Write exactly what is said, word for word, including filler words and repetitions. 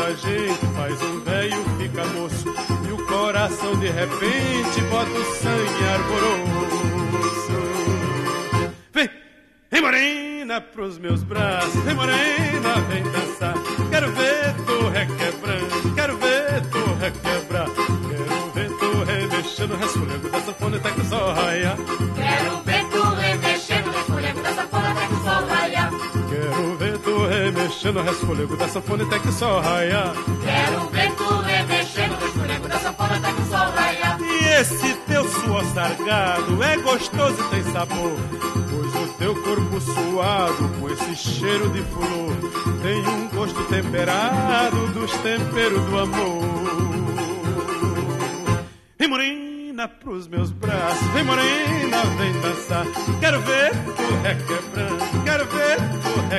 da gente faz um velho fica moço, e o coração de repente bota o sangue arboroso. Vem, vem morena pros meus braços, vem morena, vem dançar. Quero ver tu requebrando, quero ver tu requebrar. Quero ver tu remexendo o resfolego da sanfona até que o sol raia. Quero ver tu remexendo o resfolego da sanfona até que o sol raia. Quero ver tu remexendo o resfolego da sanfona até que o sol raia. Quero ver tu remexendo o resfolego da sanfona até que o sol raia. E esse teu suor sargado é gostoso e tem sabor, pois o teu corpo suado com esse cheiro de flor tem um gosto temperado dos temperos do amor. Vem morena pros meus braços, vem morena, vem dançar. Quero ver tu requebrando, quero ver tu